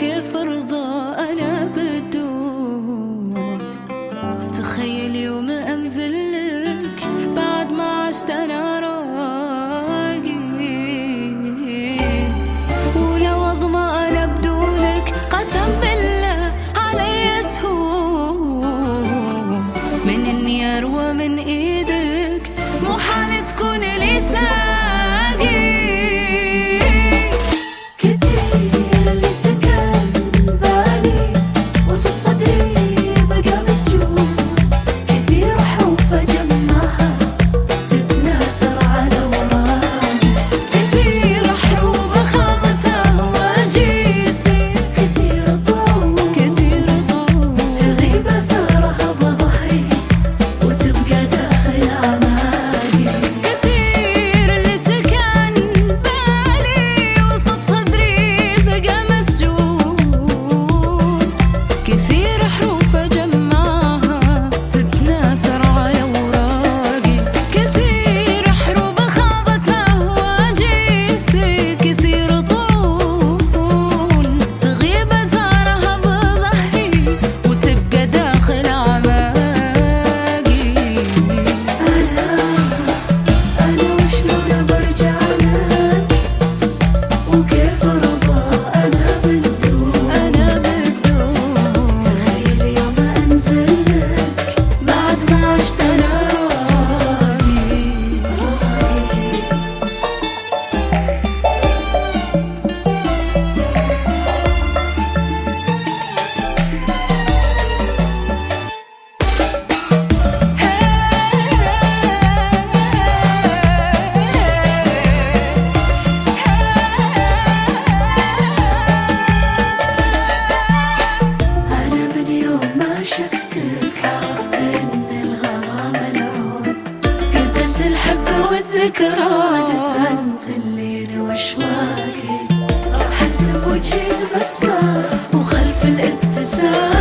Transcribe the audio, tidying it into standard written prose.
وكيف ارضى انا بدون. تخيل يوم انزل لك بعد ما عشت انا راقي، ولو اضمى انا بدونك قسم بالله علي تهون. من اني اروى من ايدك محال تكون لي ساقي. كثير اللي سكن بالي وسط صدري بقى مسجون، كثير حروف اجمعها تتناثر على وراقي، كثير حروب خاضت اهواجيسي، كثير ضعوف تغيب اثارها بظهري وتبقى داخل اعماقي. كثير اللي سكن بالي وسط صدري بقى مسجون، كثير حروف اجمعها تتناثر على وراقي، كثير حروب خاضت اهواجيسي، كثير طول تغيب اثارها بظهري وتبقى داخل اعماقي. أنا وشلون برجع لك وكيف أرضى أنا بدون. تخيل يوم أنزل لك بعد ما عشت انا راقي. أنا من يوم ما شفتك عرفت إن الغلا ملعون، قتلت الحب والذكرى، دفنت الليل وأشواقي، رحلت بوجهي البسمة وخلف الابتسام